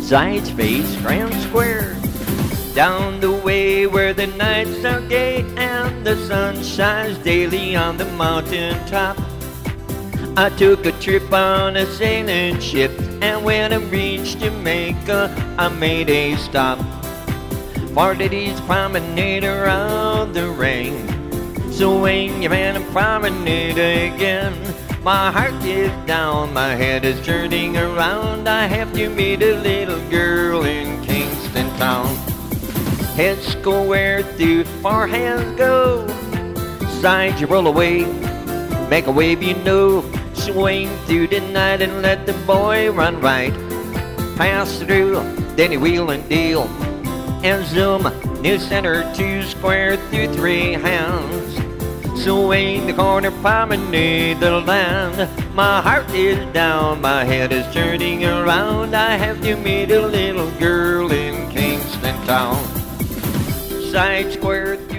Sides face Grand Square. Down the way where the nights are gay and the sun shines daily on the mountain top. I took a trip on a sailing ship, and when I reached Jamaica, I made a stop. For today's promenade around the ring. So when you man a promenade again, my heart is down, my head is turning around. I have to meet a little girl in Kingston town. Heads go where through, far hands go. Sides you roll away, make a wave you know. Swing through the night and let the boy run right. Pass through, then you wheel and deal. And zoom, new center, 2 square through 3 hands. Swing the corner, promenade the land. My heart is down, my head is turning around. I have to meet a little girl in Kingston town. Side square through